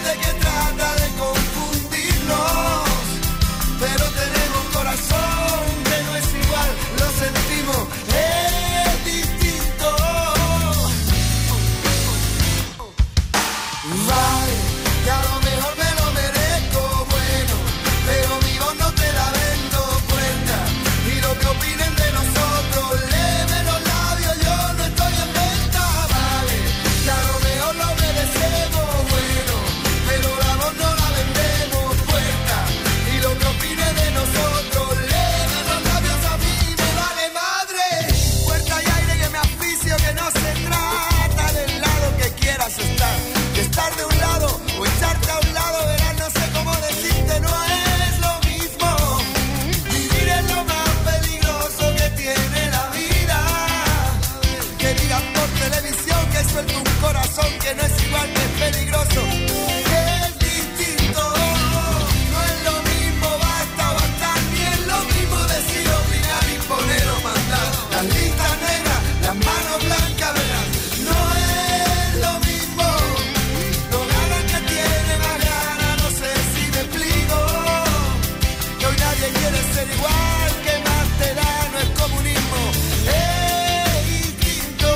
gente que trata de confundirnos, pero tenemos corazón que no es igual, lo sentimos, es distinto. Vale, que a lo mejor me lo merezco, bueno, pero mi voz no te la vendo puesta, y lo que opinen de nosotros, léeme los labios, yo no estoy en venta. Vale, que a lo mejor lo merecemos, bueno, pero la voz no la vendemos puesta, y lo que opinen de nosotros, léeme los labios, a mí me vale madre. Puerta y aire que me asfixio, que no se trata del lado que quieras estar, de estar de un lado o echarte a un lado, verás, no sé cómo decirte, no es lo mismo. Vivir es lo más peligroso que tiene la vida. Que digan por televisión que suelto un corazón que no es igual, que es peligroso, que es distinto. No es lo mismo, basta o bastar, ni es lo mismo decir, obligar, imponer o mandar. Las listas negras, las manos blancas, verás, no es lo mismo. Lo ganan que tiene más ganas, no sé si me explico. Que hoy nadie quiere ser igual, que más te da, no es comunismo, es distinto.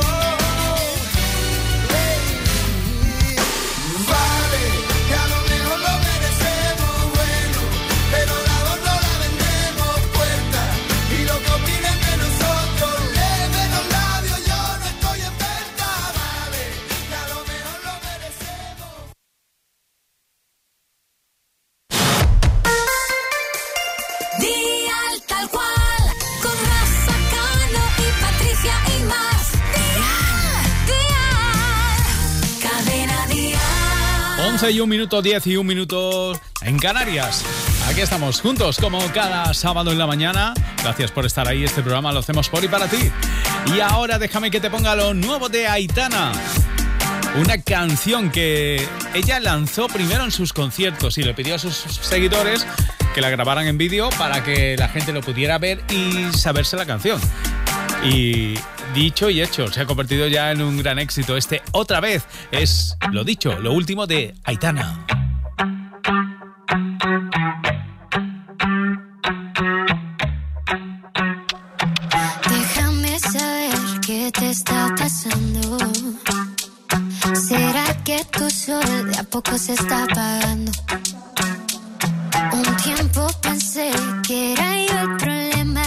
Vale, que a lo mejor lo merecemos, bueno, pero la voz no la vendemos puerta, y lo que opinen de nosotros, léeme los labios, yo no estoy en venta. Vale, que a lo mejor lo merecemos. Dial tal cual, con Rafa Cano y Patricia y más. Dial, cadena Dial. 11 y 1 minuto, 10 y 1 minuto en Canarias. Aquí estamos juntos como cada sábado en la mañana. Gracias por estar ahí. Este programa lo hacemos por y para ti. Y ahora déjame que te ponga lo nuevo de Aitana. Una canción que ella lanzó primero en sus conciertos y le pidió a sus seguidores que la grabaran en vídeo para que la gente lo pudiera ver y saberse la canción. Y dicho y hecho, se ha convertido ya en un gran éxito. Este otra vez es, lo dicho, lo último de Aitana. Déjame saber qué te está pasando. ¿Será que tu sol de a poco se está apagando? Un tiempo pensé que era yo el problema.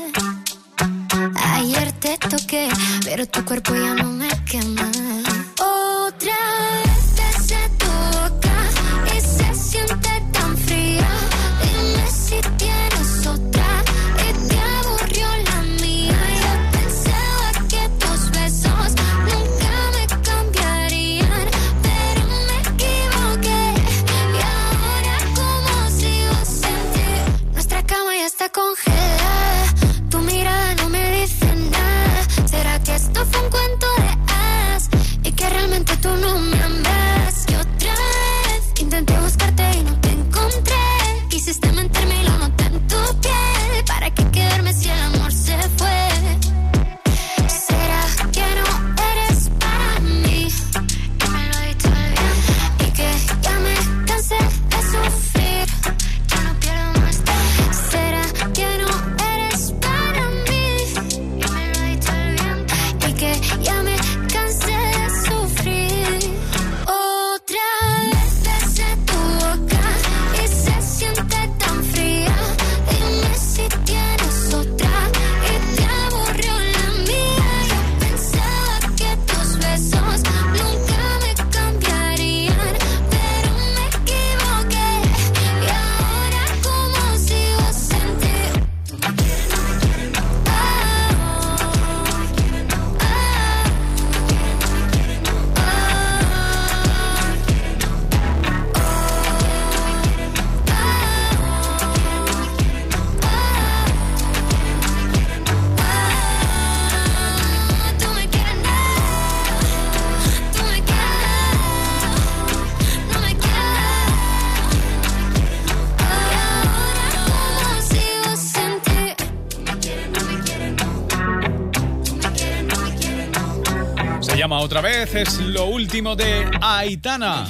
Ayer te toqué, pero tu cuerpo ya no me quema. Otra vez besé tu boca y se siente tan fría. Dime si tienes otra y te aburrió la mía. Yo pensaba que tus besos nunca me cambiarían, pero me equivoqué. Y ahora como sigo sin ti, nuestra cama ya está congelada. Tu mirada no me dice nada. ¿Será que esto fue un cuento llama otra vez, es lo último de Aitana.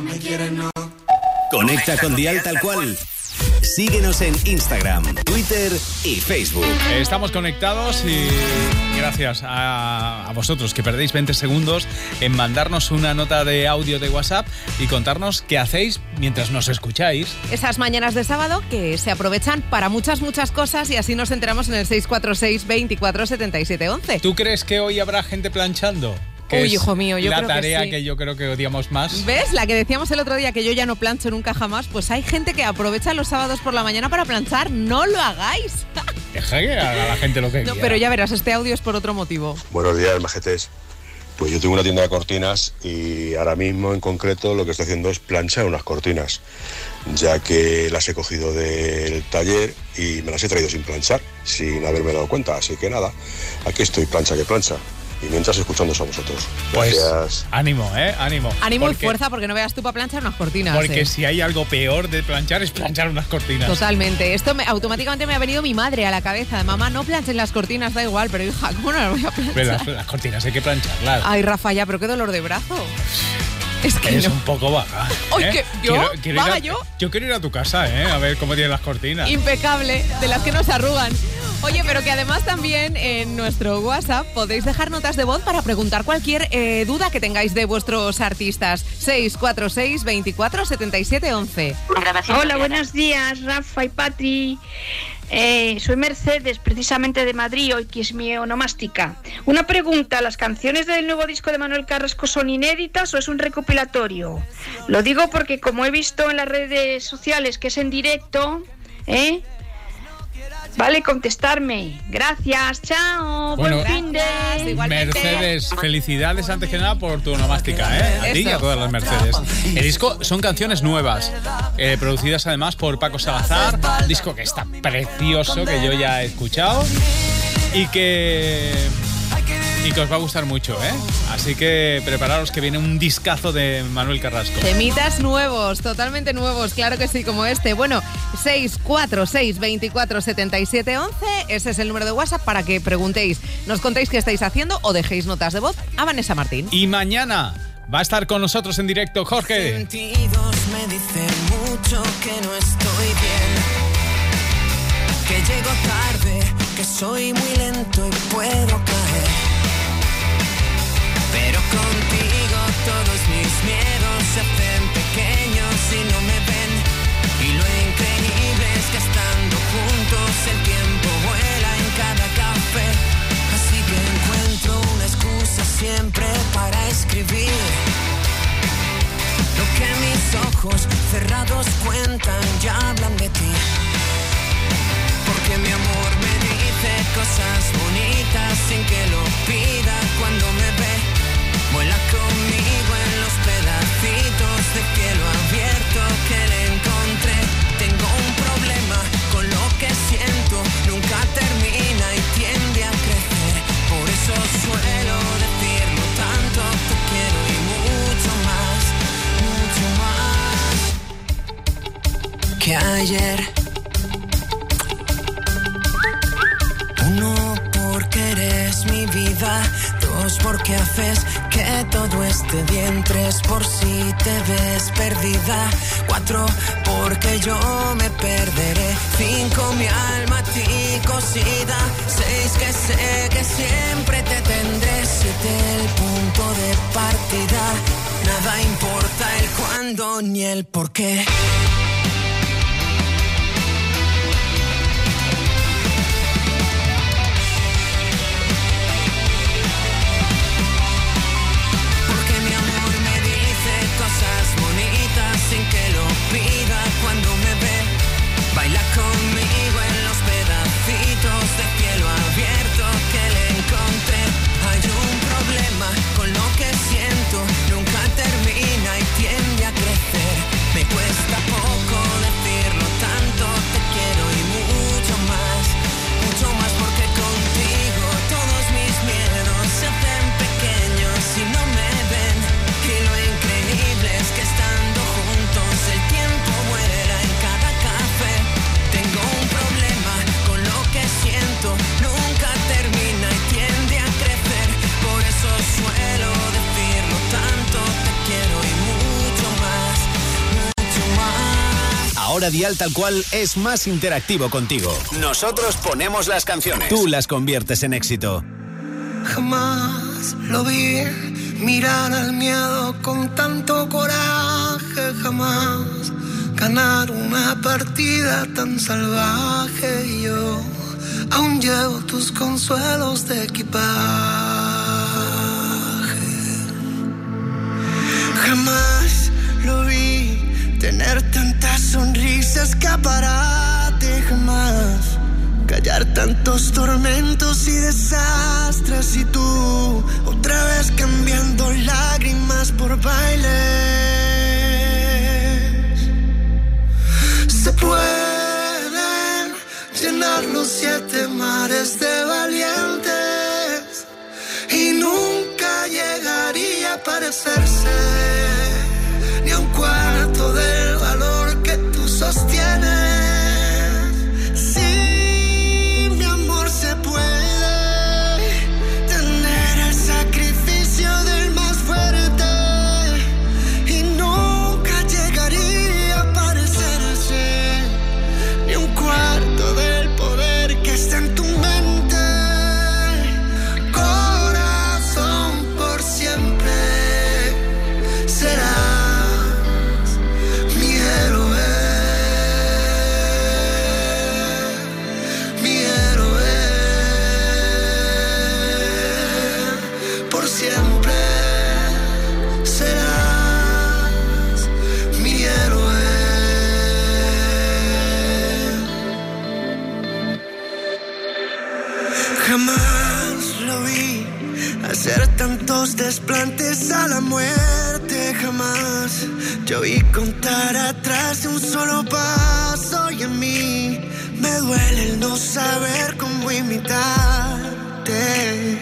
Conecta con Dial Tal Cual. Síguenos en Instagram, Twitter y Facebook. Estamos conectados y gracias a vosotros que perdéis 20 segundos en mandarnos una nota de audio de WhatsApp y contarnos qué hacéis mientras nos escucháis. Esas mañanas de sábado que se aprovechan para muchas cosas y así nos enteramos en el 646 24 77 11. ¿Tú crees que hoy habrá gente planchando? Que Uy, hijo mío, yo creo que la tarea sí. que yo creo que odiamos más. ¿Ves? La que decíamos el otro día, que yo ya no plancho nunca jamás. Pues hay gente que aprovecha los sábados por la mañana para planchar. ¡No lo hagáis! Deja que haga la gente lo que quiera. Pero ya verás, este audio es por otro motivo. Buenos días, majetes. Pues yo tengo una tienda de cortinas y ahora mismo en concreto lo que estoy haciendo es planchar unas cortinas, ya que las he cogido del taller y me las he traído sin planchar, sin haberme dado cuenta. Así que nada, aquí estoy, plancha que plancha. Y mientras escuchándoos a vosotros. Gracias. Pues ánimo, ánimo. Ánimo y fuerza, porque no veas tú para planchar unas cortinas. Porque si hay algo peor de planchar es planchar unas cortinas. Totalmente. Esto automáticamente me ha venido mi madre a la cabeza. Mamá, no planches las cortinas, da igual. Pero hija, ¿cómo no las voy a planchar? Pero las cortinas hay que plancharlas. Ay, Rafa, ya, pero qué dolor de brazo. Es que eres no. un poco vaga. Oye, ¿que yo? ¿Vaga yo? Yo quiero ir a tu casa, a ver cómo tienen las cortinas. Impecable, de las que no se arrugan. Oye, pero que además también en nuestro WhatsApp podéis dejar notas de voz para preguntar cualquier duda que tengáis de vuestros artistas. 646 24 77 11. Hola, buenos días, Rafa y Patri. Soy Mercedes, precisamente de Madrid, hoy que es mi onomástica. Una pregunta, ¿las canciones del nuevo disco de Manuel Carrasco son inéditas o es un recopilatorio? Lo digo porque como he visto en las redes sociales que es en directo, vale contestarme. Gracias, chao, Bueno, buen fin de... Mercedes, felicidades antes que nada por tu onomástica, a ti y a todas las Mercedes. El disco son canciones nuevas, producidas además por Paco Salazar, un disco que está precioso, que yo ya he escuchado y que os va a gustar mucho, Así que prepararos que viene un discazo de Manuel Carrasco. Temitas nuevos, totalmente nuevos, claro que sí, como este. Bueno, 646 24 77 11, ese es el número de WhatsApp para que preguntéis, nos contéis qué estáis haciendo o dejéis notas de voz a Vanessa Martín. Y mañana va a estar con nosotros en directo Jorge. Sentidos me dicen mucho que no estoy bien, que llego tarde, que soy muy lento y puedo caer. Pero contigo todos mis miedos se hacen pequeños y no me ven. Y lo increíble es que estando juntos el tiempo vuela en cada café. Así que encuentro una excusa siempre para escribir lo que mis ojos cerrados cuentan, ya hablan de ti. Porque mi amor me dice cosas bonitas sin que lo pida cuando me ve. Vuela conmigo en los pedacitos de cielo abierto que le encontré. Tengo un problema con lo que siento, nunca termina y tiende a crecer. Por eso suelo decirlo tanto, te quiero y mucho más que ayer. Uno, porque eres mi vida. Dos, porque haces que todo esté bien. Tres, por si te ves perdida. Cuatro, porque yo me perderé. Cinco, mi alma a ti cosida. Seis, que sé que siempre te tendré. Siete, el punto de partida. Nada importa el cuándo ni el por qué. Sin que lo pida cuando me ve, baila conmigo en los pedacitos de cielo abierto que le encontré. Hay un problema con lo que siento, nunca termina y tiende a crecer. Me cuesta Ahora Dial Tal Cual es más interactivo contigo. Nosotros ponemos las canciones. Tú las conviertes en éxito. Jamás lo vi mirar al miedo con tanto coraje. Jamás ganar una partida tan salvaje. Y yo aún llevo tus consuelos de equipaje. Jamás lo vi tener tantas sonrisas, escaparate. Jamás callar tantos tormentos y desastres. Y tú otra vez cambiando lágrimas por bailes. Se pueden llenar los 7 mares de valientes y nunca llegaría a parecerse ni a un cuarto del valor que tú sostienes. Sí, mi amor, se puede tener el sacrificio del más fuerte y nunca llegaría a parecerse ni un cuarto del poder que está en tu mente. Corazón, por siempre serás mi héroe, mi héroe. Por siempre serás mi héroe. Jamás lo vi hacer tantos desplantes a la muerte. Jamás yo vi contar atrás de un solo paso. Y en mí me duele el no saber cómo imitarte.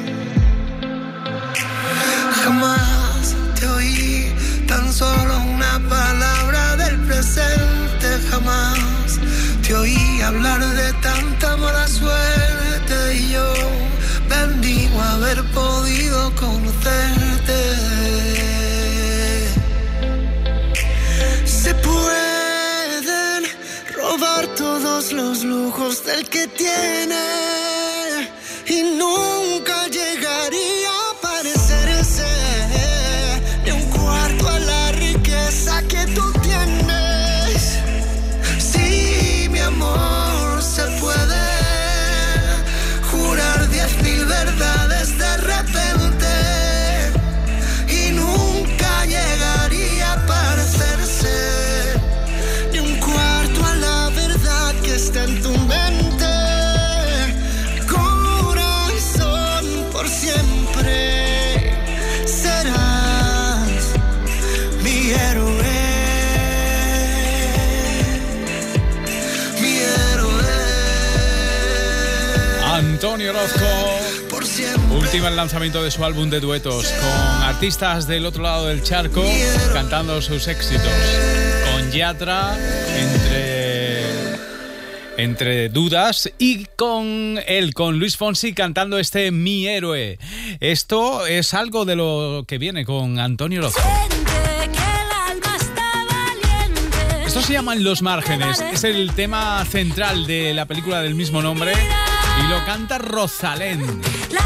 Jamás te oí tan solo una palabra del presente. Jamás te oí hablar de tanta mala suerte. Y yo bendigo haber podido conocerte. Se pueden robar todos los lujos del que tiene y nunca llegaría a parecerse ni un cuarto a la riqueza que tú tienes. Sí, mi amor, se puede jurar 10,000 verdades de repente y nunca llegaría a parecerse ni un cuarto a la verdad que está en tu mente. Corazón, por siempre serás mi héroe, mi héroe. Antonio Orozco. Por siempre. Última el lanzamiento de su álbum de duetos con artistas del otro lado del charco cantando sus éxitos. Con Yatra entre dudas y con Luis Fonsi cantando este Mi Héroe. Esto es algo de lo que viene con Antonio Orozco. Esto se llama En los márgenes. Es el tema central de la película del mismo nombre y lo canta Rosalén.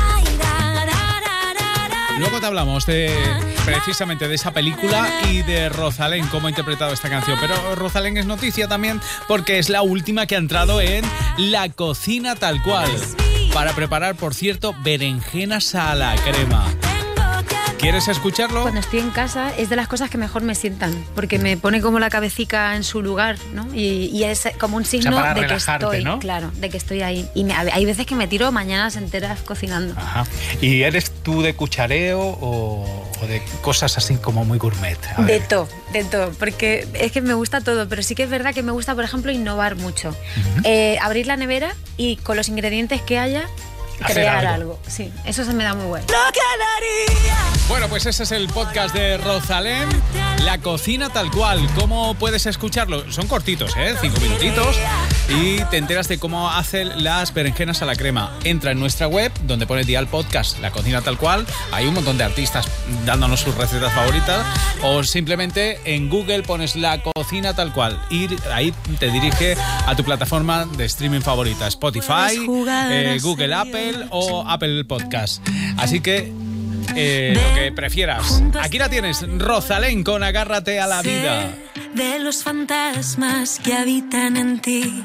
Luego te hablamos precisamente de esa película y de Rosalén, cómo ha interpretado esta canción. Pero Rosalén es noticia también porque es la última que ha entrado en La Cocina Tal Cual para preparar, por cierto, berenjenas a la crema. ¿Quieres escucharlo? Cuando estoy en casa es de las cosas que mejor me sientan, porque me pone como la cabecita en su lugar, ¿no? Y es como un signo de que estoy, ¿no? Claro, de que estoy ahí. Y hay veces que me tiro mañanas enteras cocinando. Ajá. ¿Y eres tú de cuchareo o de cosas así como muy gourmet? De todo, porque es que me gusta todo, pero sí que es verdad que me gusta, por ejemplo, innovar mucho. Abrir la nevera y con los ingredientes que haya crear algo. Sí, eso se me da muy bueno. Lo que daría Bueno, pues ese es el podcast de Rosalén, La Cocina Tal Cual. ¿Cómo puedes escucharlo? Son cortitos, 5 minutitos, y te enteras de cómo hacen las berenjenas a la crema. Entra en nuestra web, donde pone Dial Podcast, La Cocina Tal Cual. Hay un montón de artistas dándonos sus recetas favoritas. O simplemente en Google pones La Cocina Tal Cual y ahí te dirige a tu plataforma de streaming favorita, Spotify, Google, Apple o Apple Podcast. Así que lo que prefieras. Aquí la tienes, Rosalén con Agárrate a la vida. De los fantasmas que habitan en ti,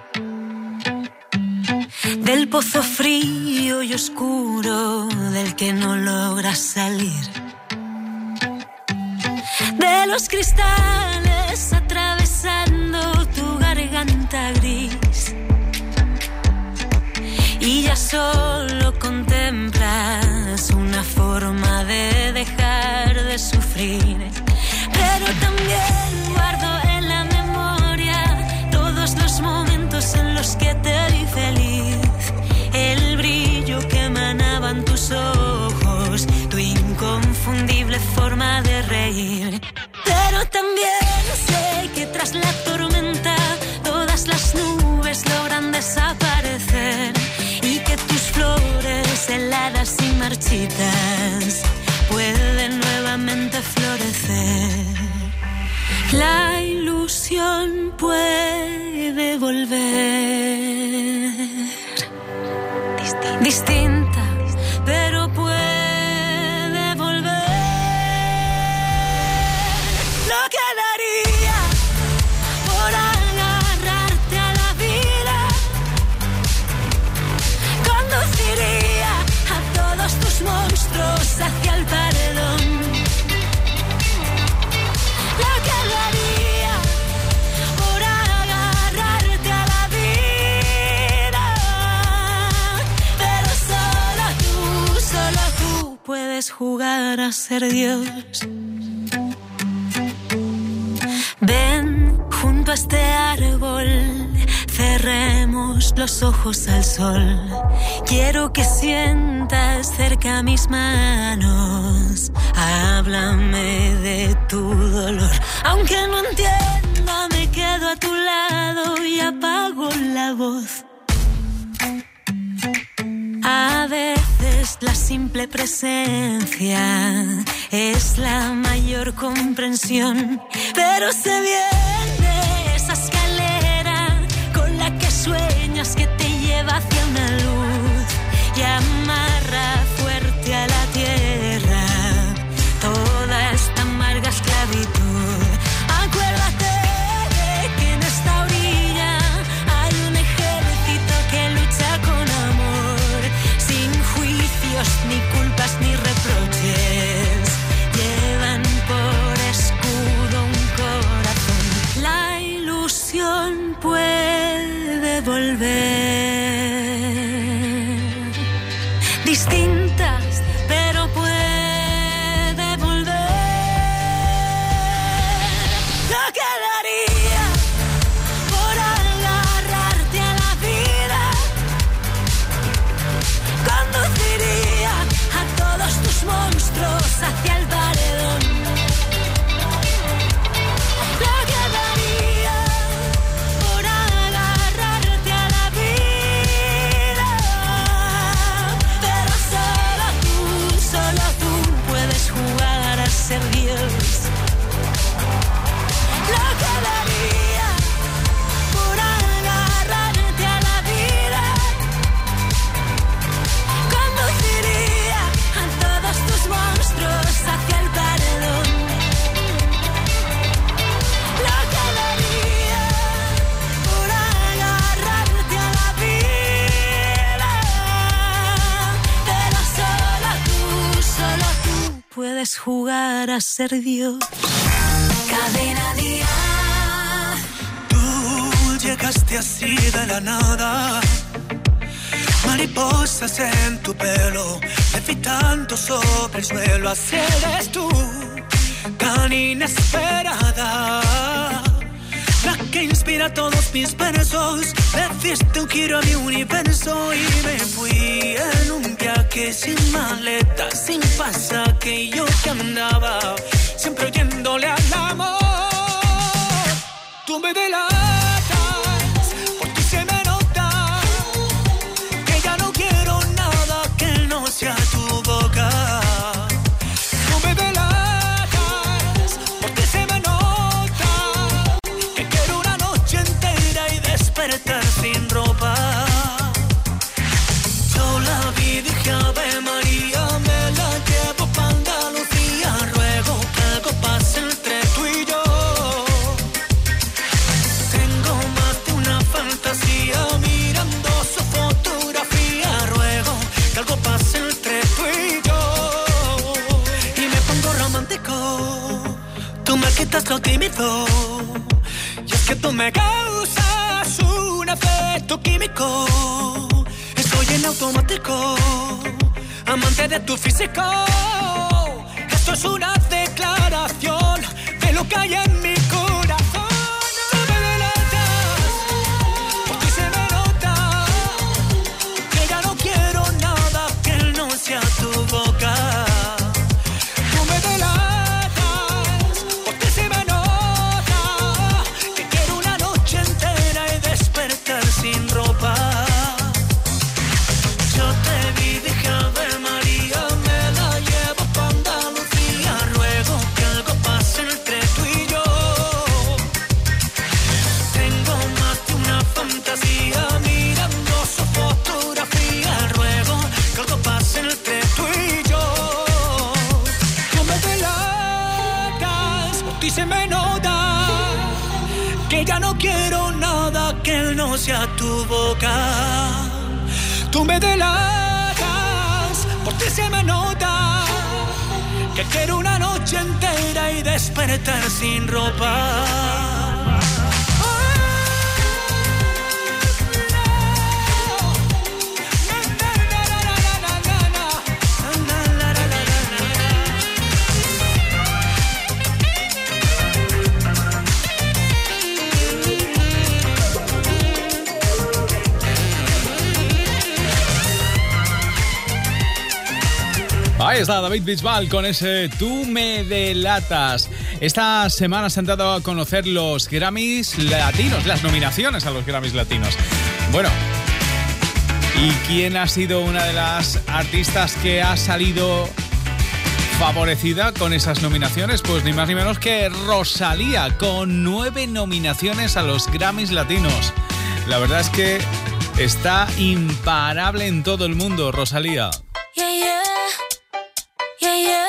del pozo frío y oscuro del que no logras salir, de los cristales atravesando tu garganta gris, y ya solo contemplas una forma de dejar de sufrir. Pero también guardo en la memoria todos los momentos en los que te vi feliz, el brillo que emanaban tus ojos, tu inconfundible forma de reír. Pero también sé que tras la tormenta todas las nubes logran desaparecer, y que tus flores heladas y marchitas pueden nuevamente florecer. La ilusión puede volver distinta, pero puede volver. Lo que daría por agarrarte a la vida, conduciría a todos tus monstruos hacia el paredón. Lo que daría por agarrarte a la vida, pero solo tú puedes jugar a ser Dios. Ven junto a este árbol, cerremos los ojos al sol. Quiero que sientas cerca mis manos, háblame de tu dolor. Aunque no entienda, me quedo a tu lado y apago la voz. A veces la simple presencia es la mayor comprensión, pero se viene esa escalera con la que sueñas que te lleva hacia una luz y amarra fuerte a la tierra toda esta amarga esclavitud. Acuérdate de que en esta orilla hay un ejército que lucha con amor, sin juicios, ni culpas, ni reproches. Llevan por escudo un corazón. La ilusión puede volver. Distintas, pero puede volver. Lo que daría por agarrarte a la vida, conduciría a todos tus monstruos hacia el paredón. Lo que daría por agarrarte a la vida, pero solo tú puedes jugar a ser Dios. Lo que daría por agarrarte a la vida, conduciría a todos tus monstruos hacia el paredón. Lo que daría por agarrarte a la vida, pero solo tú puedes jugar a ser Dios. Cadena Día. Tú llegaste así de la nada, mariposas en tu pelo, levitando sobre el suelo. Así eres tú, tan inesperada, la que inspira a todos mis versos, le diste un giro a mi universo y me fui en un viaje sin maleta, sin pasaje, yo que andaba siempre oyéndole al amor. Tú me delatas, por ti se me nota que ya no quiero nada que no sea tu boca. Tú me delatas, por ti se me nota que quiero una noche entera y despertar sin ropa. Yo la vi, dije Ave María, me la llevo pa' Andalucía, ruego que algo pase entre tú y yo. Tengo más de una fantasía mirando su fotografía, ruego que algo pase entre tú y yo. Y me pongo romántico, tú me quitas lo tímido, y es que tú me causas un efecto químico. Estoy en automático, amante de tu físico. Esto es una declaración de lo que hay en mi corazón. Tú me delatas, por ti se me nota que ya no quiero nada que no sea tu boca. Tú me delatas, por ti se me nota que quiero una noche entera y despertar sin ropa. Yo te vi, dije Ave María, me la llevo pa' Andalucía, ruego que algo pase entre tú y yo. Tengo más de una fantasía mirando su fotografía, ruego que algo pase entre tú y yo. Tú me delatas, por ti se me nota que ya no quiero nada que no sea tu boca. Tú me delatas, por ti se me nota que quiero una noche entera y despertar sin ropa. Ahí está David Bisbal con ese Tú me delatas. Esta semana se han dado a conocer los Grammys latinos, las nominaciones a los Grammys latinos. Bueno, ¿y quién ha sido una de las artistas que ha salido favorecida con esas nominaciones? Pues ni más ni menos que Rosalía, con 9 nominaciones a los Grammys latinos. La verdad es que está imparable en todo el mundo, Rosalía. Yeah, yeah. Yeah, yeah.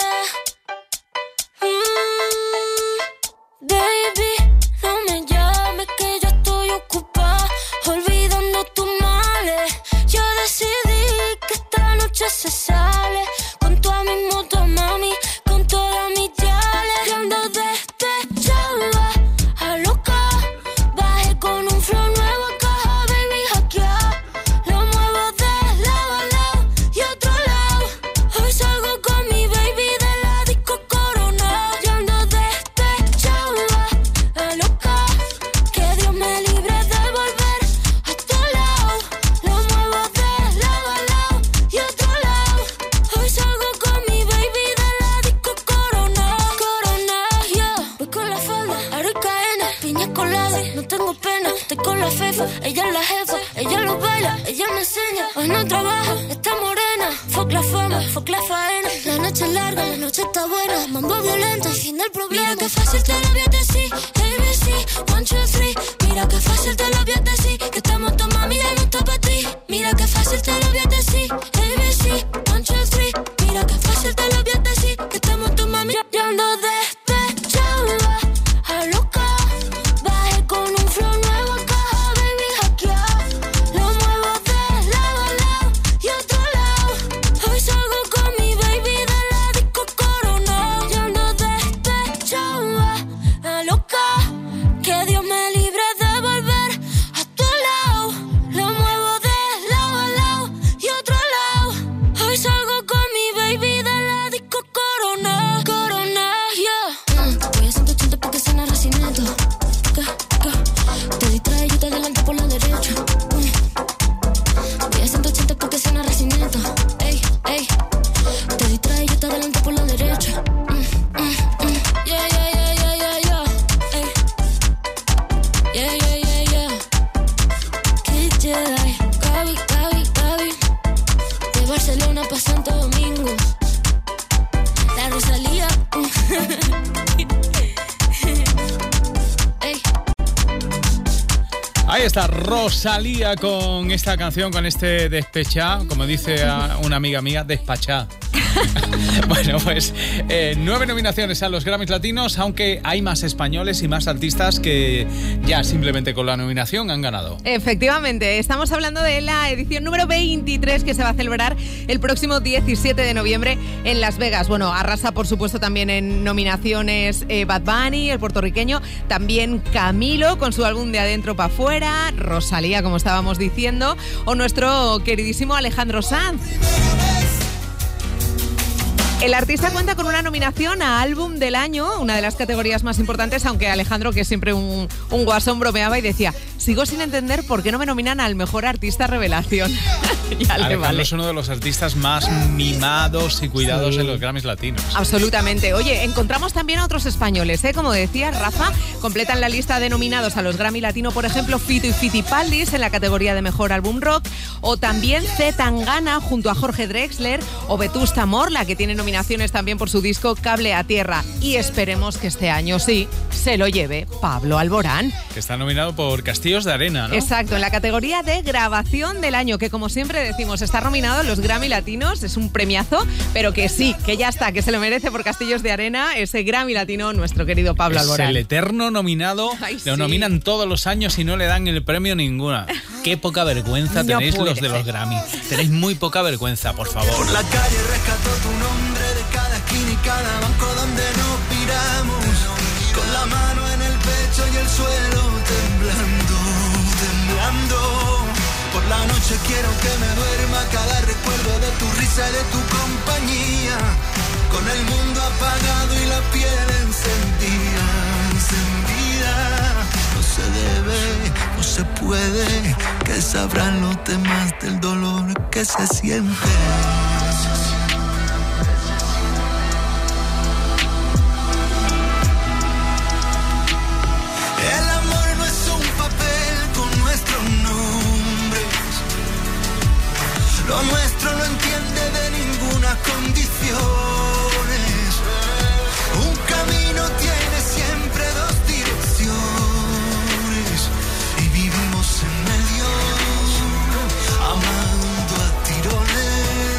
Baby, no me llames que yo estoy ocupada, olvidando tus males. Yo decidí que esta noche se sale con toda mi moto, mami, con todas mis yales. Y ando despechada, a loca, bajé con un flow nuevo a caja, baby, hackeada. Lo muevo de lado a lado y otro lado. Hoy salgo con mi baby de la disco Corona. Yo ando despechada, a loca, que Dios me libre de volver a tu lado. Lo muevo de lado a lado y otro lado. Hoy salgo con mi baby de la disco Corona. Corona, yeah. Voy con la falda, aro y cadena, piña colada, no tengo pena. Estoy con la fefa, ella es la jefa, ella lo baila, ella me enseña. Hoy no trabaja, está morena. Fuck la fama, fuck la faena. La noche es larga, la noche está buena. Mambo violento y fin del problema. Mira que fácil te lo voy a decir, ABC, 1, 2, 3. Mira que fácil te lo voy a decir, que estamos tu mami y no está para ti. Mira que fácil te lo voy a decir, ABC, 1, 2, 3. Mira que fácil te lo voy a decir, que estamos tu mami. Yo ando despechada, a loca, bajé con un flow nuevo a caja, baby, hackeada. Lo muevo de lado a lado y otro lado. Hoy salgo con mi baby de la disco Corona. Yo ando despechada, a loca, que Dios me libre de volver a tu lado. Lo muevo de lado a lado y otro lado. Hoy salgo con mi baby de la disco Corona. Corona, yeah. Voy a 180 porque suena Racinato. Te distraes Ahí está Rosalía con esta canción, con este despechá, como dice una amiga mía, despachá. Bueno, pues 9 nominaciones a los Grammys Latinos, aunque hay más españoles y más artistas que ya simplemente con la nominación han ganado. Efectivamente, estamos hablando de la edición número 23 que se va a celebrar el próximo 17 de noviembre en Las Vegas. Bueno, arrasa por supuesto también en nominaciones Bad Bunny, el puertorriqueño, también Camilo con su álbum De Adentro para Afuera, Rosalía, como estábamos diciendo, o nuestro queridísimo Alejandro Sanz. El artista cuenta con una nominación a Álbum del Año, una de las categorías más importantes, aunque Alejandro, que es siempre un guasón, bromeaba y decía: sigo sin entender por qué no me nominan al mejor artista revelación. Alejandro es uno de los artistas más mimados y cuidados en los Grammys Latinos. Absolutamente. Oye, encontramos también a otros españoles, como decía Rafa, completan la lista de nominados a los Grammy Latino, por ejemplo, Fito y Fitipaldis en la categoría de Mejor Álbum Rock, o también C. Tangana junto a Jorge Drexler, o Vetusta Morla, que tiene nominaciones también por su disco Cable a Tierra. Y esperemos que este año sí se lo lleve Pablo Alborán, que está nominado por Castillos de Arena, ¿no? Exacto, en la categoría de Grabación del Año, que como siempre decimos, está nominado en los Grammy Latinos, es un premiazo, pero que sí, que ya está, que se lo merece por Castillos de Arena, ese Grammy Latino, nuestro querido Pablo Alborán. Es el eterno nominado. Ay, lo nominan todos los años y no le dan el premio ninguna. Qué poca vergüenza tenéis los de los Grammy. Tenéis muy poca vergüenza, por favor. Por la calle rescató tu nombre de cada esquina y cada banco donde nos miramos, con la mano en el pecho y el suelo temblando, temblando. Por la noche quiero que me duerma cada recuerdo de tu risa y de tu compañía, con el mundo apagado y la piel encendida, encendida. No se debe, no se puede, que sabrán los demás del dolor que se siente. El amor no es un papel con nuestros nombres, lo nuestro no entiende de ninguna condiciones. Un camino tiene siempre dos direcciones y vivimos en medio, amando a tirones.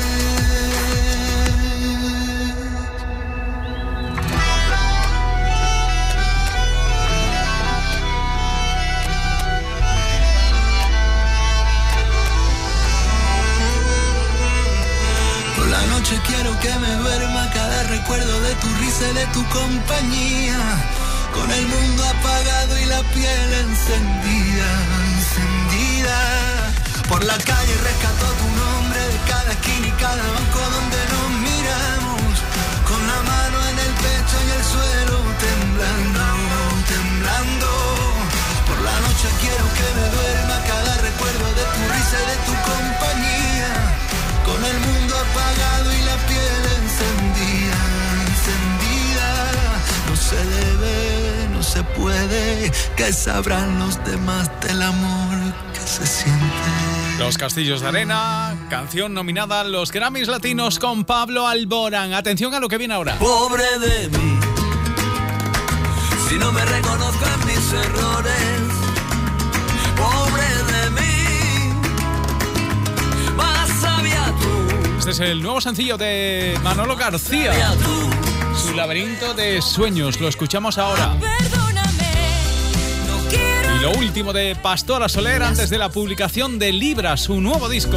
Por la noche quiero que me duerma cada recuerdo de tu risa y de tu compañía, con el mundo apagado y la piel encendida, encendida. Por la calle rescató tu nombre de cada esquina y cada banco donde nos miramos, con la mano en el pecho y el suelo temblando, temblando. Por la noche quiero que me duerma cada recuerdo de tu risa y de tu compañía, con el mundo apagado y la piel encendida, encendida. No se debe, no se puede, que sabrán los demás del amor que se siente. Los Castillos de Arena, canción nominada a los Grammys Latinos con Pablo Alborán. Atención a lo que viene ahora. Pobre de mí, si no me reconozco en mis errores. Pobre de mí, más sabía tú. Este es el nuevo sencillo de Manolo García, Su laberinto de sueños. Lo escuchamos ahora. Y lo último de Pastora Soler antes de la publicación de Libra, su nuevo disco.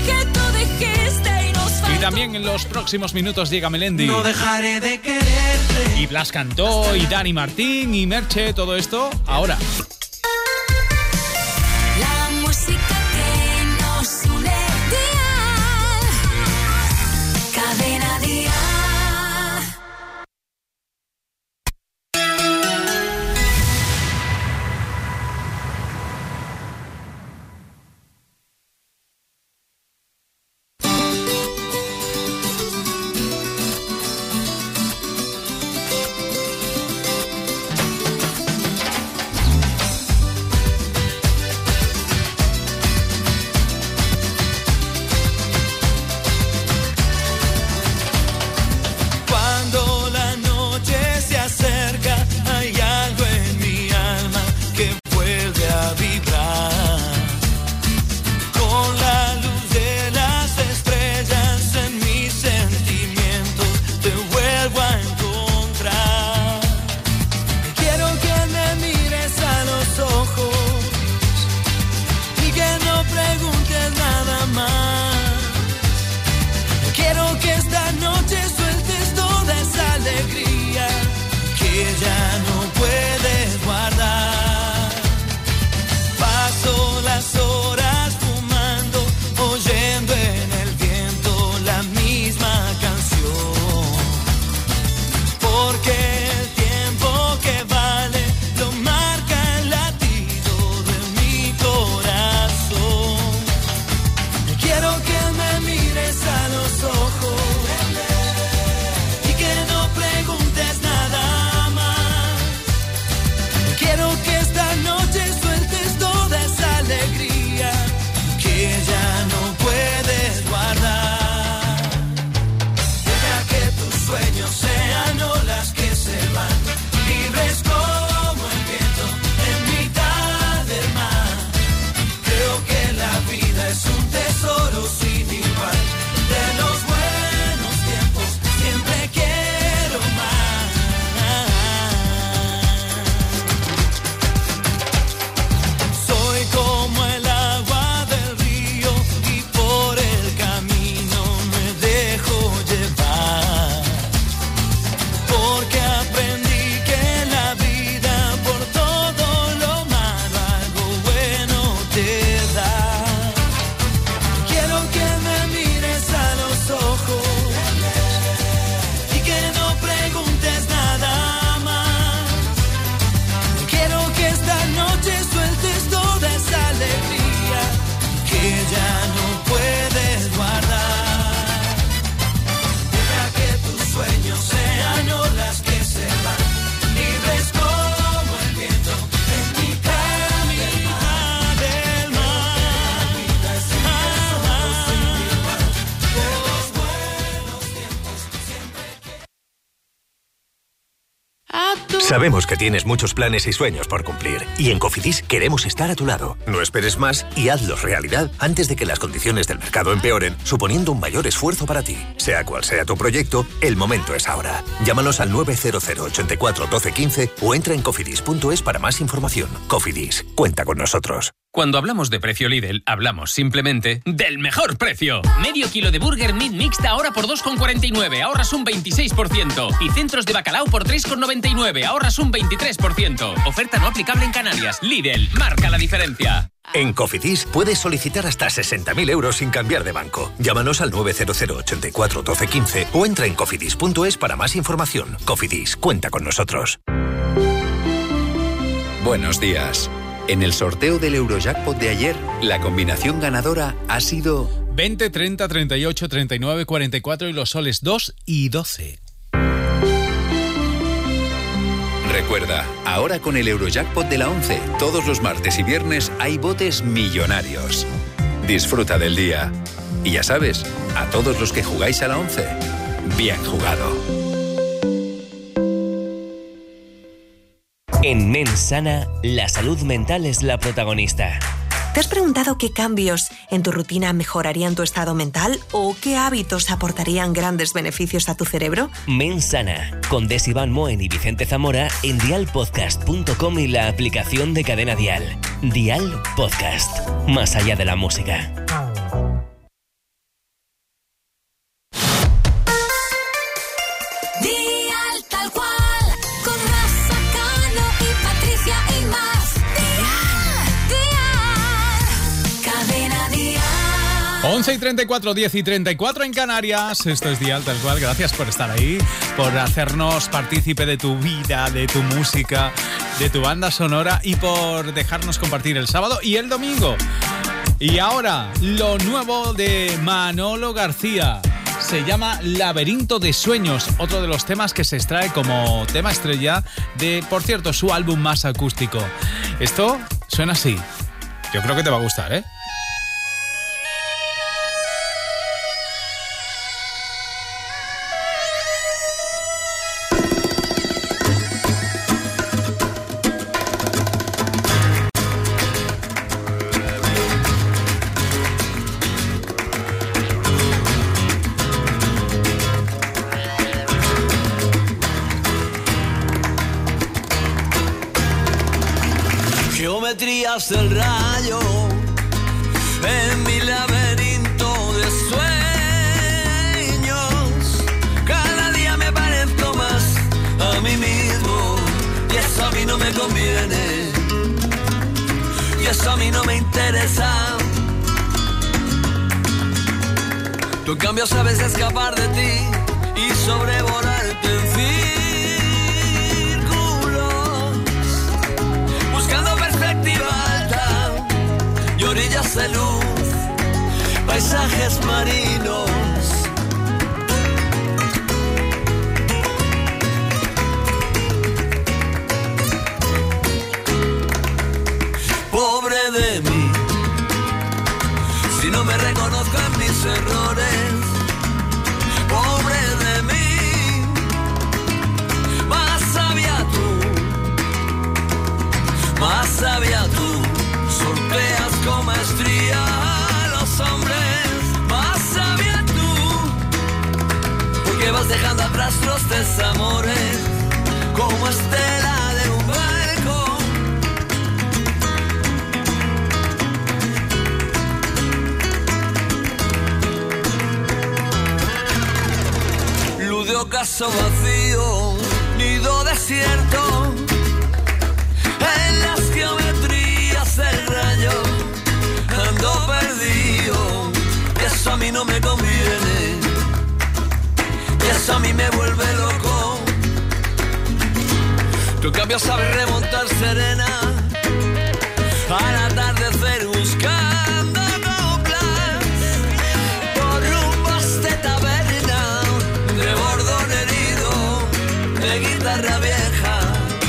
Y también en los próximos minutos llega Melendi. No dejaré de quererte. Y Blas Cantó, y Dani Martín, y Merche, todo esto ahora. La música que nos une. Cadena Día. Sabemos que tienes muchos planes y sueños por cumplir y en Cofidis queremos estar a tu lado. No esperes más y hazlos realidad antes de que las condiciones del mercado empeoren, suponiendo un mayor esfuerzo para ti. Sea cual sea tu proyecto, el momento es ahora. Llámanos al 900 84 12 15 o entra en cofidis.es para más información. Cofidis, cuenta con nosotros. Cuando hablamos de precio Lidl, hablamos simplemente del mejor precio. Medio kilo de burger meat mixta ahora por 2,49, ahorras un 26%. Y centros de bacalao por 3,99, ahorras un 23%. Oferta no aplicable en Canarias. Lidl, marca la diferencia. En Cofidis puedes solicitar hasta 60.000 euros sin cambiar de banco. Llámanos al 900 84 12 15 o entra en cofidis.es para más información. Cofidis, cuenta con nosotros. Buenos días. En el sorteo del Eurojackpot de ayer, la combinación ganadora ha sido 20, 30, 38, 39, 44 y los soles 2 y 12. Recuerda, ahora con el Eurojackpot de la 11, todos los martes y viernes hay botes millonarios. Disfruta del día. Y ya sabes, a todos los que jugáis a la 11, bien jugado. En Mensana, la salud mental es la protagonista. ¿Te has preguntado qué cambios en tu rutina mejorarían tu estado mental o qué hábitos aportarían grandes beneficios a tu cerebro? Mensana, con Desi Van Moen y Vicente Zamora en dialpodcast.com y la aplicación de Cadena Dial. Dial Podcast, más allá de la música. Dial tal cual. 11 y 34, 10 y 34 en Canarias. Esto es Dial tal cual. Gracias por estar ahí, por hacernos partícipe de tu vida, de tu música, de tu banda sonora y por dejarnos compartir el sábado y el domingo. Y ahora, lo nuevo de Manolo García. Se llama Laberinto de Sueños, otro de los temas que se extrae como tema estrella de, por cierto, su álbum más acústico. Esto suena así. Yo creo que te va a gustar, ¿eh? Geometrías del rayo en mi laberinto de sueños. Cada día me parezco más a mí mismo y eso a mí no me conviene y eso a mí no me interesa. Tú en cambio sabes escapar de ti y sobrevolarte en círculos, buscando perspectiva alta y orillas de luz, paisajes marinos. Pobre de mí, si no me reconozco en mis errores. Pobre de mí, más sabia tú, sorteas con maestría a los hombres. Más sabia tú, porque vas dejando atrás los desamores como estela de un barco. Luz de ocaso vacío, nido desierto, en las geometrías del rayo ando perdido y eso a mí no me conviene y eso a mí me vuelve loco. Tú en cambio sabes remontar serena al atardecer buscando coplas por rumbos de taberna, de bordón herido, de guitarra vieja.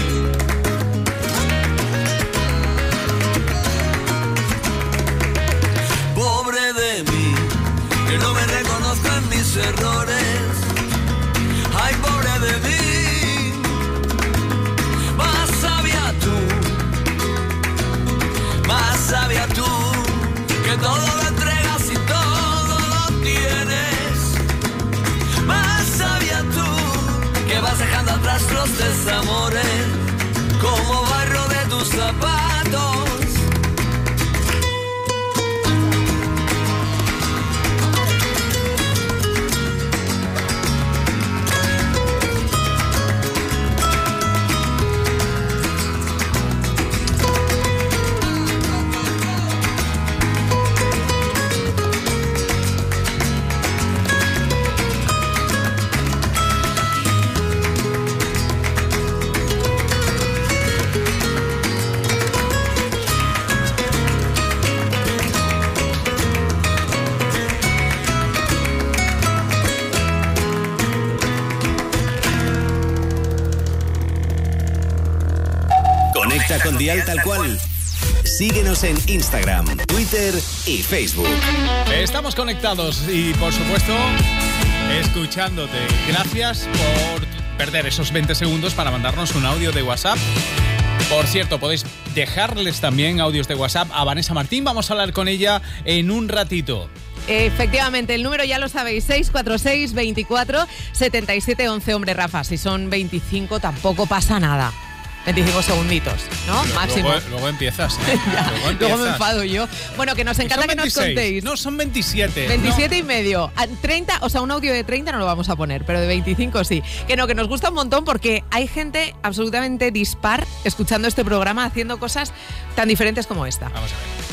Pobre de mí, que no me reconozco en mis errores. Ay, pobre de mí, sabia tú que todo lo entregas y todo lo tienes. Más sabia tú que vas dejando atrás los desamores como barro de tus zapatos. Conecta con Dial Tal Cual. Síguenos en Instagram, Twitter y Facebook. Estamos conectados y, por supuesto, escuchándote. Gracias por perder esos 20 segundos para mandarnos un audio de WhatsApp. Por cierto, podéis dejarles también audios de WhatsApp a Vanessa Martín. Vamos a hablar con ella en un ratito. Efectivamente, el número ya lo sabéis, 646 24 77 11. Hombre, Rafa, si son 25 tampoco pasa nada. 25 segunditos, ¿no? Pero máximo. Luego empiezas. Luego me enfado yo. Bueno, que nos encanta que nos contéis. No, son 27. 27 y medio. 30, o sea, un audio de 30 no lo vamos a poner, pero de 25 sí. Que nos gusta un montón porque hay gente absolutamente dispar escuchando este programa, haciendo cosas tan diferentes como esta. Vamos a ver.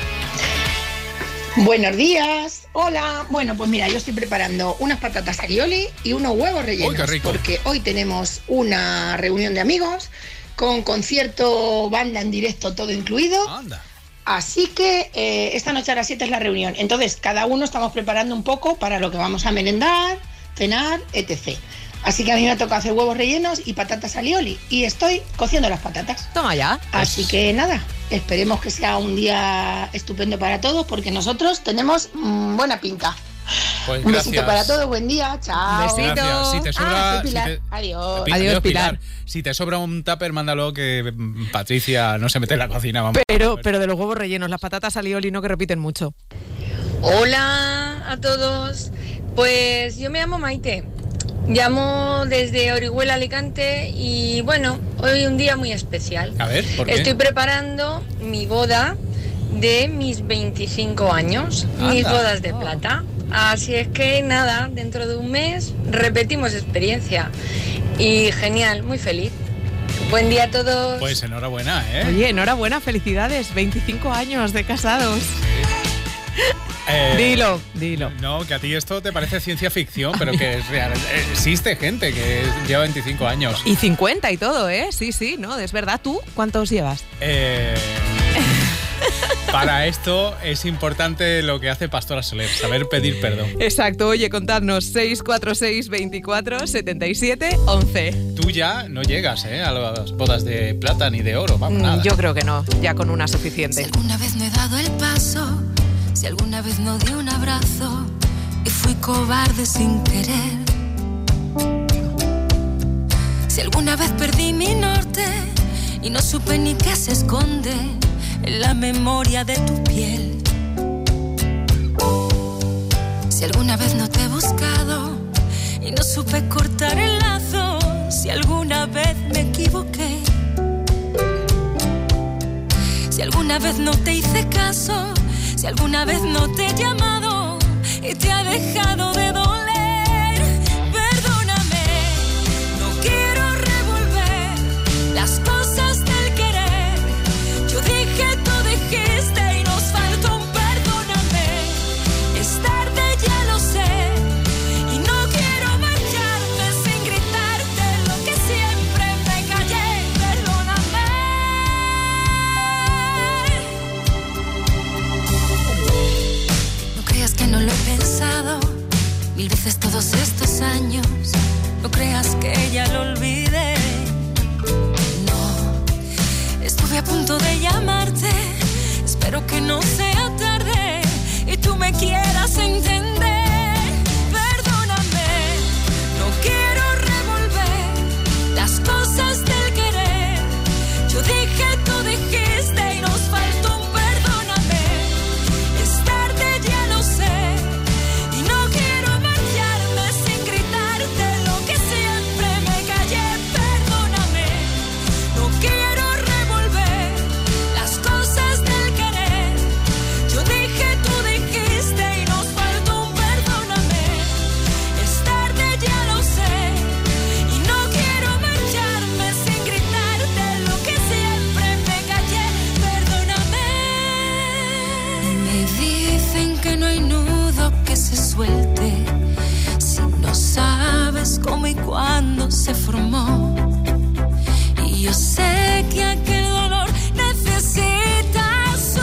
Buenos días, hola. Bueno, pues mira, yo estoy preparando unas patatas alioli y unos huevos rellenos. ¡Uy, qué rico! Porque hoy tenemos una reunión de amigos con concierto, banda en directo, todo incluido. Anda. Así que esta noche a las 7 es la reunión. Entonces, cada uno estamos preparando un poco para lo que vamos a merendar, cenar, etc. Así que a mí me toca hacer huevos rellenos y patatas alioli. Y estoy cociendo las patatas. Toma ya. Así que nada, esperemos que sea un día estupendo para todos porque nosotros tenemos buena pinta. Pues un gracias. besito para todos, buen día, chao. Besito. Gracias. Si te sobra, soy Pilar. Adiós. Adiós, Pilar. Si te sobra un tupper, mándalo que Patricia no se mete en la cocina. Vamos. Pero de los huevos rellenos, las patatas alioli no, que repiten mucho. Hola a todos. Pues yo me llamo Maite. Llamo desde Orihuela, Alicante y bueno, hoy un día muy especial. A ver, ¿por qué? Estoy preparando mi boda de mis 25 años, mis Anda. bodas de plata. Así es que nada, dentro de un mes repetimos experiencia y genial, muy feliz. Buen día a todos. Pues enhorabuena, ¿eh? Oye, enhorabuena, felicidades, 25 años de casados. Dilo. No, que a ti esto te parece ciencia ficción, pero que es real. Existe gente que lleva 25 años. Y 50 y todo, ¿eh? Sí, no, es verdad. ¿Tú cuántos llevas? Para esto es importante lo que hace Pastora Soler, saber pedir perdón. Exacto, oye, contadnos 646 24 77 11. Tú ya no llegas, a las bodas de plata ni de oro, vamos, nada. Yo creo que no, ya con una suficiente. Si alguna vez no he dado el paso, si alguna vez no di un abrazo y fui cobarde sin querer, si alguna vez perdí mi norte y no supe ni qué se esconde en la memoria de tu piel, si alguna vez no te he buscado y no supe cortar el lazo, si alguna vez me equivoqué, si alguna vez no te hice caso, si alguna vez no te he llamado y te ha dejado de doler, perdóname, no quiero revolver las cosas del querer. Yo dije, tú dijiste y nos faltó un perdóname. Es tarde, ya lo sé, y no quiero marcharme sin gritarte lo que siempre me callé, perdóname. No creas que no lo he pensado 1000 veces todos estos años, no creas que ya lo olvidé. Estuve a punto de llamarte, espero que no sea tarde y tú me quieras entender. Perdóname, no quiero revolver las cosas del querer. Yo dije, tú dijiste y nos faltó un perdóname. suelte si no sabes cómo y cuándo se formó. Y yo sé que aquel dolor necesita su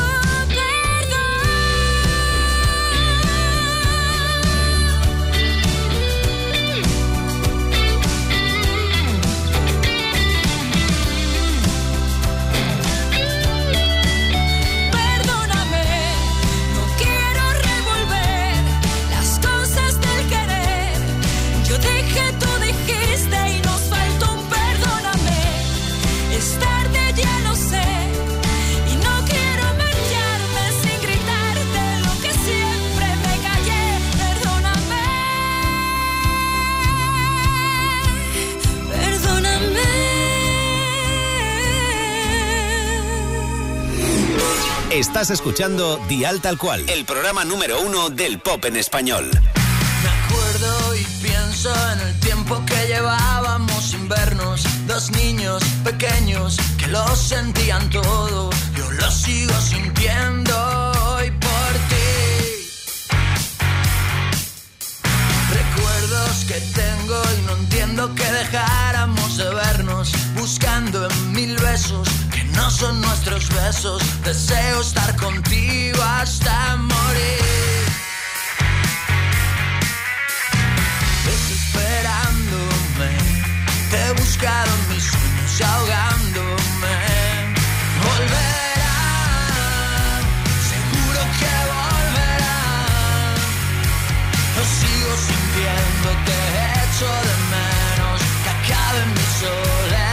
Estás escuchando Dial Tal Cual, el programa número 1 del pop en español. Me acuerdo y pienso en el tiempo que llevábamos sin vernos. Dos niños pequeños que lo sentían todo. Yo lo sigo sintiendo hoy por ti. Recuerdos que tengo y no entiendo que dejáramos de vernos. Buscando en 1000 besos que no son nuestros besos. Deseo estar contigo hasta morir. Desesperándome, te he buscado en mis sueños y ahogándome. Volverá, seguro que volverá. Lo sigo sintiendo, te echo de menos. Que acabe mi soledad.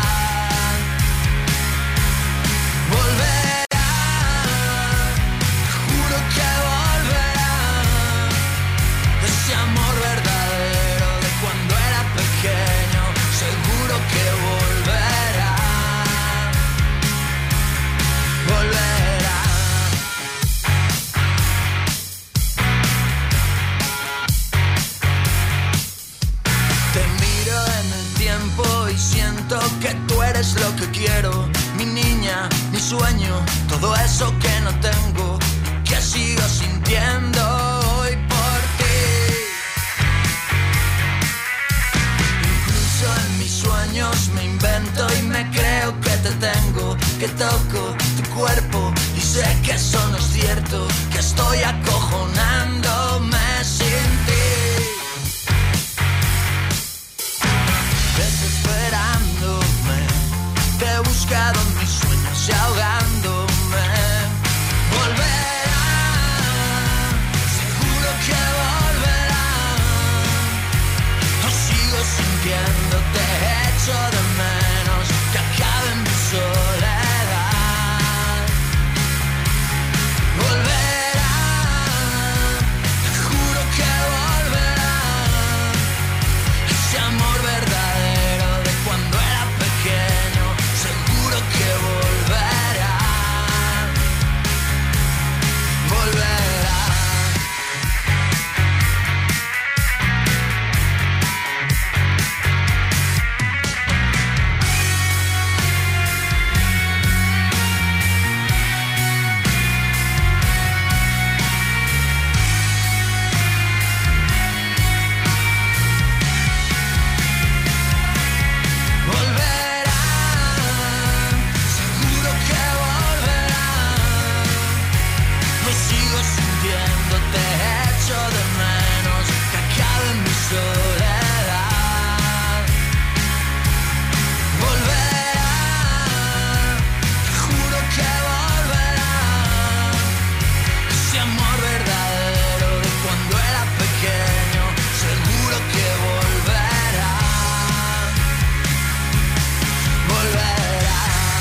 Volverá, juro que volverá. Ese amor verdadero de cuando era pequeño, seguro que volverá. Volverá. Te miro en el tiempo y siento que tú eres lo que quiero. Mi niña, mi sueño, todo eso que no tengo, que sigo sintiendo hoy por ti. Incluso en mis sueños me invento y me creo que te tengo, que toco tu cuerpo y sé que eso no es cierto, que estoy acojonándome sin ti. Desesperándome, te he buscado en mis sueños y ahogándome. Volverá, seguro que volverá. Lo sigo sintiendo, te echo de menos. Que acabe mi soledad. Volverá, te juro que volverá. Ese amor verdadero de cuando era pequeño, seguro que volverá. Volverá. Volverá, seguro que volverá. Lo sigo sintiendo, te echo de menos. Que acabe mi soledad. Volverá, te juro que volverá. Ese amor verdadero de cuando era pequeño, seguro que volverá. Volverá.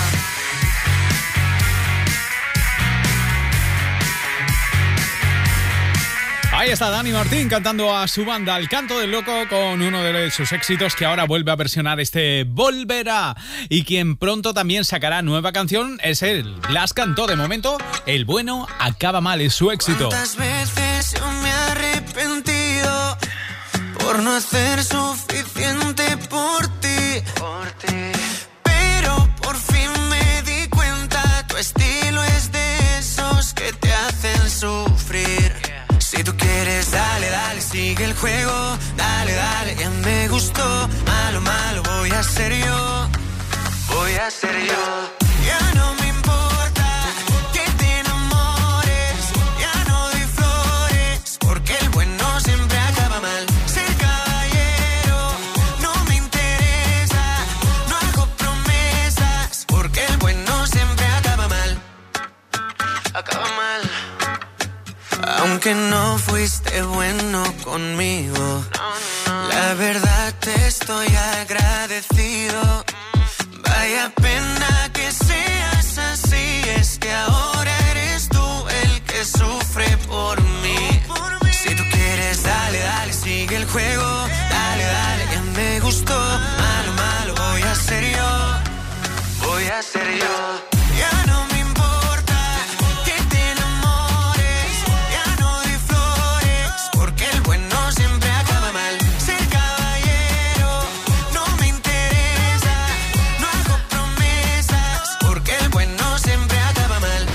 Ahí está Dani Martín cantando a su banda El Canto del Loco con uno de sus éxitos que ahora vuelve a versionar este Volverá. Y quien pronto también sacará nueva canción es él. Las cantó de momento. El bueno acaba mal, es su éxito. ¿Cuántas veces yo me he arrepentido por no hacer suficiente por ti? Pero por fin me di cuenta, tu estilo es de esos que te hacen sufrir. Si tú quieres, dale, juego. Dale, dale, ya me gustó. Malo, malo, voy a ser yo. Voy a ser yo. Ya no me importa que te enamores. Ya no doy flores, porque el bueno siempre acaba mal. Ser caballero no me interesa. No hago promesas, porque el bueno siempre acaba mal. Acaba mal. Aunque no fuiste bueno conmigo, la verdad te estoy agradecido. Vaya pena que seas así, es que ahora eres tú el que sufre por mí. Si tú quieres, dale, dale, sigue el juego. Dale, dale, ya me gustó. Malo, malo, voy a ser yo. Voy a ser yo. Ya no me importa que te enamores. Ya no doy flores, porque el bueno siempre acaba mal. Ser caballero no me interesa. No hago promesas, porque el bueno siempre acaba mal.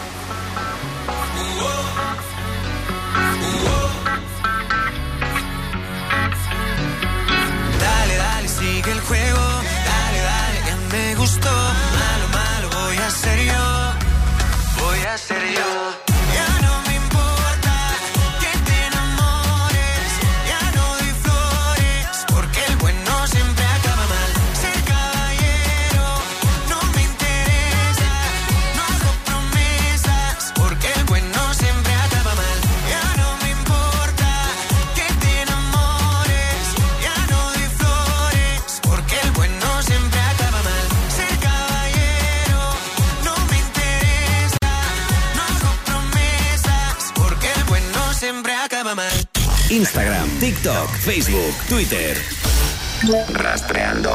Dale, dale, sigue el juego. Dale, dale, ya me gustó. Malo, malo, voy a ser yo. Voy a ser yo. Ya no me importa que te enamores. Ya no doy flores, porque el bueno siempre acaba mal. Ser caballero no me interesa. No hago promesas, porque el bueno siempre acaba mal. Ya no me importa que te enamores. Ya no doy flores, porque el bueno siempre acaba mal. Ser caballero no me interesa. No hago promesas, porque el bueno siempre acaba mal. Instagram, TikTok, Facebook, Twitter. Rastreando.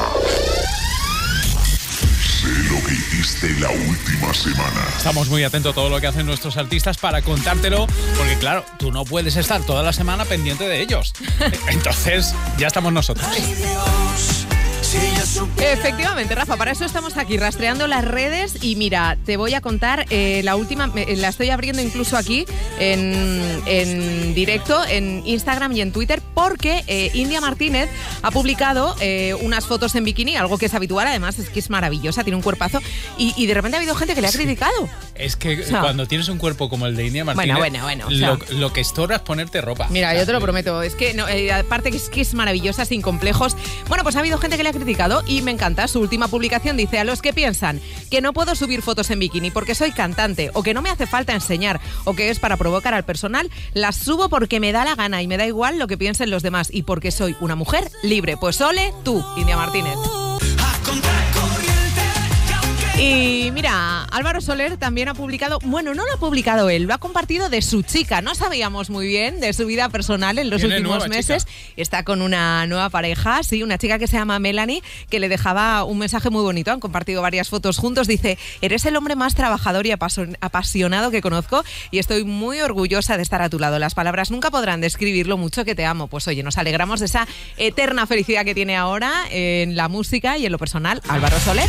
Sé lo que hiciste la última semana. Estamos muy atentos a todo lo que hacen nuestros artistas para contártelo, porque claro, tú no puedes estar toda la semana pendiente de ellos. Entonces, ya estamos nosotros. Efectivamente, Rafa, para eso estamos aquí rastreando las redes y mira, te voy a contar la última, la estoy abriendo incluso aquí en directo en Instagram y en Twitter porque India Martínez ha publicado unas fotos en bikini, algo que es habitual, además es que es maravillosa, tiene un cuerpazo y de repente ha habido gente que le ha criticado. Es que O sea, cuando tienes un cuerpo como el de India Martínez, bueno, o sea, lo que estorba es ponerte ropa. Mira, yo te lo prometo, es que no, aparte que es maravillosa, sin complejos. Bueno, pues ha habido gente que le ha criticado y me encanta. Su última publicación dice: a los que piensan que no puedo subir fotos en bikini porque soy cantante o que no me hace falta enseñar o que es para provocar al personal, las subo porque me da la gana y me da igual lo que piensen los demás y porque soy una mujer libre. Pues ole tú, India Martínez. Y mira, Álvaro Soler también ha publicado, bueno, no lo ha publicado él, lo ha compartido de su chica. No sabíamos muy bien de su vida personal en los últimos meses. Chica. Está con una nueva pareja, sí, una chica que se llama Melanie, que le dejaba un mensaje muy bonito. Han compartido varias fotos juntos. Dice: eres el hombre más trabajador y apasionado que conozco y estoy muy orgullosa de estar a tu lado. Las palabras nunca podrán describir lo mucho que te amo. Pues oye, nos alegramos de esa eterna felicidad que tiene ahora en la música y en lo personal, Álvaro Soler.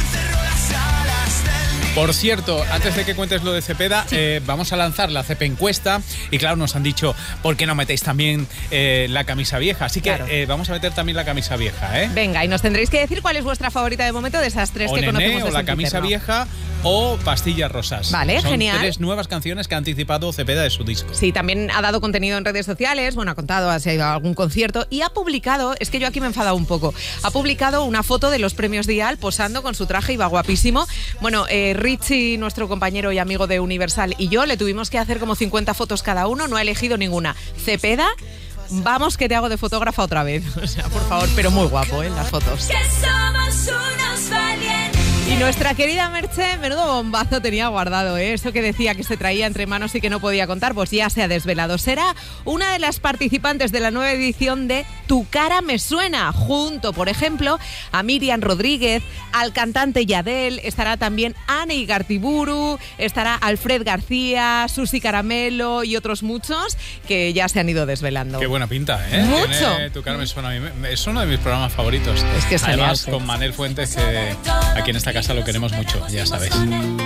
Por cierto, antes de que cuentes lo de Cepeda, vamos a lanzar la CP encuesta y claro, nos han dicho, ¿por qué no metéis también la camisa vieja? Así que claro, vamos a meter también la camisa vieja, ¿eh? Venga, y nos tendréis que decir cuál es vuestra favorita de momento de esas tres o que Nené, conocemos. O la camisa vieja o Pastillas Rosas. Vale, son genial. 3 nuevas canciones que ha anticipado Cepeda de su disco. Sí, también ha dado contenido en redes sociales, bueno, ha contado, ha ido a algún concierto y ha publicado, es que yo aquí me he enfadado un poco, ha publicado una foto de los premios Dial posando con su traje, iba guapísimo. Bueno, Richie, nuestro compañero y amigo de Universal, y yo le tuvimos que hacer como 50 fotos cada uno, no ha elegido ninguna. Cepeda, vamos que te hago de fotógrafa otra vez. O sea, por favor, pero muy guapo, las fotos. Que somos unos valientes. Y nuestra querida Merche, menudo bombazo tenía guardado, ¿eh? Eso que decía que se traía entre manos y que no podía contar, pues ya se ha desvelado. Será una de las participantes de la nueva edición de Tu cara me suena, junto, por ejemplo, a Miriam Rodríguez, al cantante Yadel, estará también Anne Igartiburu, estará Alfred García, Susi Caramelo y otros muchos que ya se han ido desvelando. Qué buena pinta, ¿eh? Mucho. Tu cara me suena a mí. Es uno de mis programas favoritos. Es que es además genial, con Manel Fuentes, que aquí en esta casa lo queremos mucho, ya sabes.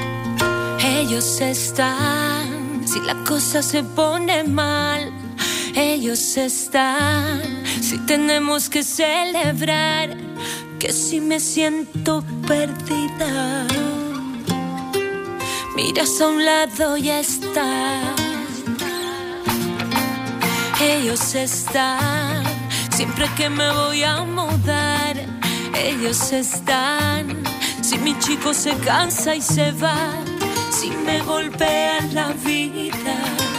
Ellos están, si la cosa se pone mal, Ellos están, si tenemos que celebrar, que si me siento perdida. Miras a un lado y están. Ellos están, siempre que me voy a mudar. Ellos están, si mi chico se cansa y se va, si me golpea la vida.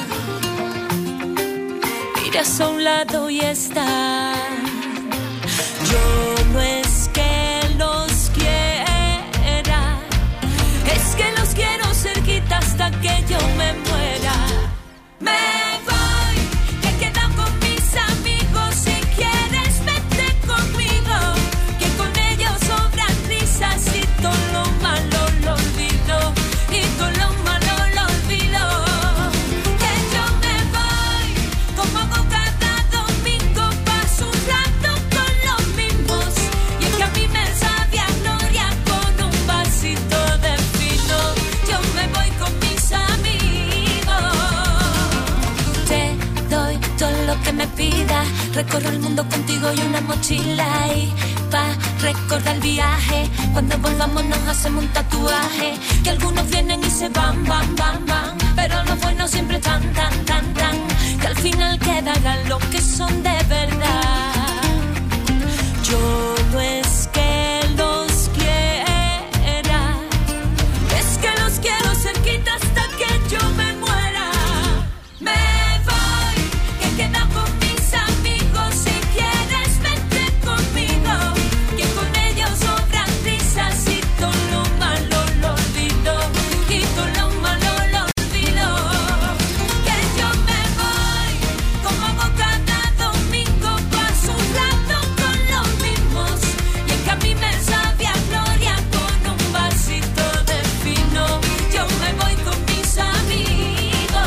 Miras a un lado y están. Yo no es que los quiera, es que los quiero cerquita hasta que yo me muera. Me voy, que he quedado con mis amigos. Si quieres vete conmigo, que con ellos sobran risas y todo lo malo lo olvido, y todo lo malo lo olvido. Que yo me voy, como hago cada domingo, paso un rato con los mismos, y es que a mí me sabe a gloria con un vasito de vino. Yo me voy con mis amigos. Te doy todo lo que me pidas, recorro el mundo contigo y una mochila, y pa' recordar el viaje, cuando volvamos nos hacemos un tatuaje, que algunos vienen y se van, van, van, van, pero los buenos siempre tan, tan, tan, tan, que al final quedarán los que son de verdad. Yo no es que los quiera, es que los quiero cerquita hasta que yo me muera. Me voy, que he quedado con mis amigos. Si quieres vete conmigo, que con ellos sobran risas y todo lo malo lo olvido, y todo lo malo lo olvido. Que yo me voy, como hago cada domingo, paso un rato con los mismos, y es que a mí me sabe a gloria con un vasito de vino. Yo me voy con mis amigos.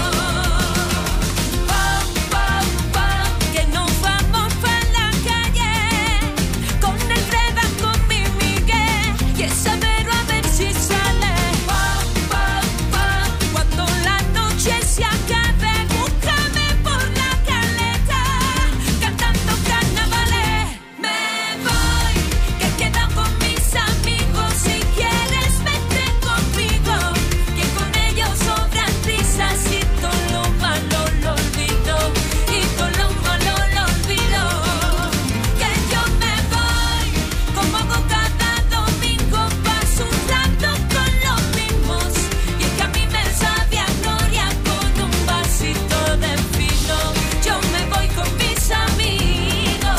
Pam, pam, pam, que nos vamos pa' la calle, con el Reba, con mi Miguel, y ese Vero a ver si sale. Pam, pam, pam, cuando la noche se acabe, búscame por la caleta, cantando carnavales. Me voy, que he quedado con mis amigos. Si quieres vete conmigo, que con ellos sobran risas y todo lo malo lo olvido, y todo lo malo lo olvido. Que yo me voy, como hago cada domingo, paso un rato con los mismos, y es que a mí me sabe a gloria con un vasito de vino. Yo me voy con mis amigos.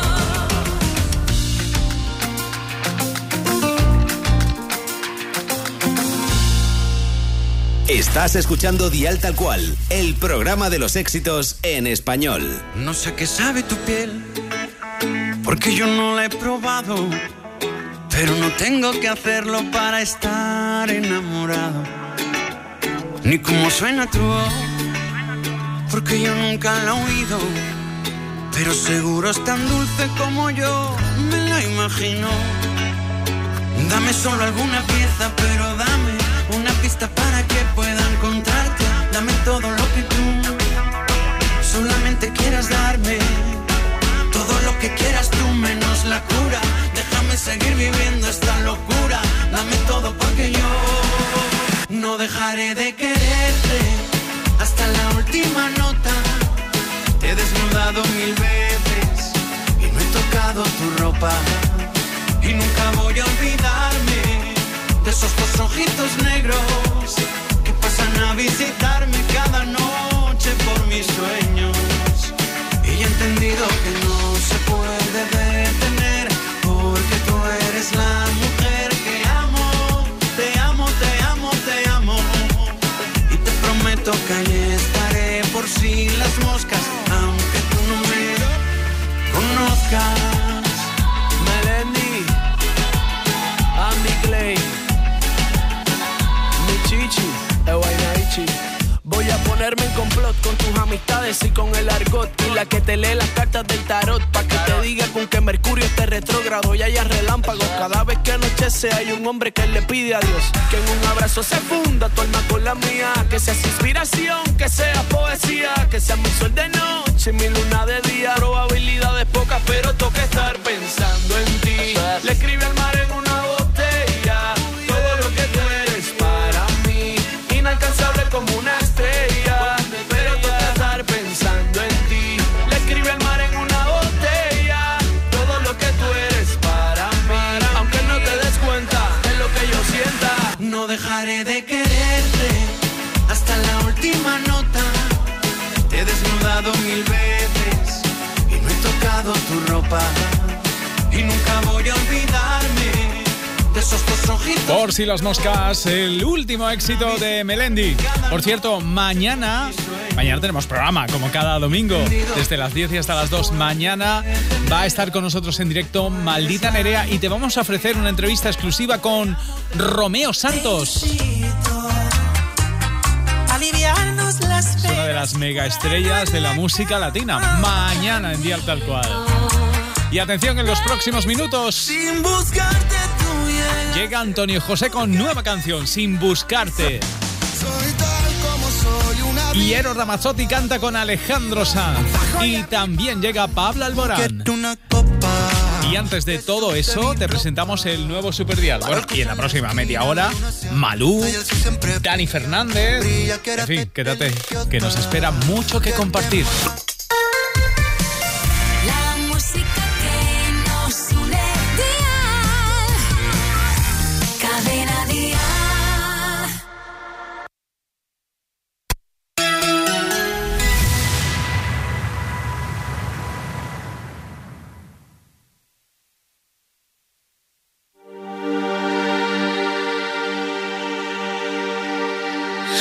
Estás escuchando Dial Tal Cual, el programa de los éxitos en español. No sé qué sabe tu piel, porque yo no la he probado, pero no tengo que hacerlo para estar enamorado. Ni cómo suena tu voz, porque yo nunca la he oído, pero seguro es tan dulce como yo me la imagino. Dame solo alguna pieza, pero dame una pista para que pueda encontrarte. Dame todo lo que tú solamente quieras darme, todo lo que quieras tú menos la cura. Déjame seguir viviendo esta locura. Dame todo porque yo no dejaré de quererte hasta la última nota. Te he desnudado 1000 veces y no he tocado tu ropa, y nunca voy a olvidarme de esos dos ojitos negros que pasan a visitarme cada noche por mis sueños. Y he entendido que no se puede detener, porque tú eres la mujer que amo. Te amo, te amo, te amo, y te prometo que ahí estaré por si las moscas, aunque tú no me conozcas. Melanie, Ami Clay, mi chichi, Ewainaichi. Voy a ponerme en complot con tus amistades y con el argot, y la que te lee las cartas del tarot, pa' que te diga con que Mercurio esté retrógrado y haya relámpagos. Cada vez que anochece hay un hombre que le pide a Dios que en un abrazo se funda tu alma con la mía, que seas inspiración, que sea poesía, que sea mi sol de noche noche, mi luna de día. Probabilidades pocas, pero toca estar pensando en ti. Le escribe al mar en una botella todo lo que tú eres para mí. Inalcanzable como una estrella, pero toca estar pensando en ti. Le escribe al mar en una botella todo lo que tú eres para mí. Aunque no te des cuenta de lo que yo sienta, no dejaré de quererte hasta la última nota. Te he desnudado 1000 veces y no he tocado tu ropa. Y nunca voy a olvidarme de esos dos ojitos. Por si las moscas, el último éxito de Melendi. Por cierto, mañana tenemos programa, como cada domingo, desde las 10 y hasta las 2. Mañana va a estar con nosotros en directo Maldita Nerea y te vamos a ofrecer una entrevista exclusiva con Romeo Santos. Es una de las mega estrellas de la música latina. Mañana en Dial Tal Cual. Y atención, en los próximos minutos llega Antonio José con nueva canción, Sin Buscarte. Y Eros Ramazzotti canta con Alejandro Sanz. Y también llega Pablo Alborán. Y antes de todo eso, te presentamos el nuevo Superdial. Bueno, y en la próxima media hora, Malú, Dani Fernández. En fin, quédate, que nos espera mucho que compartir.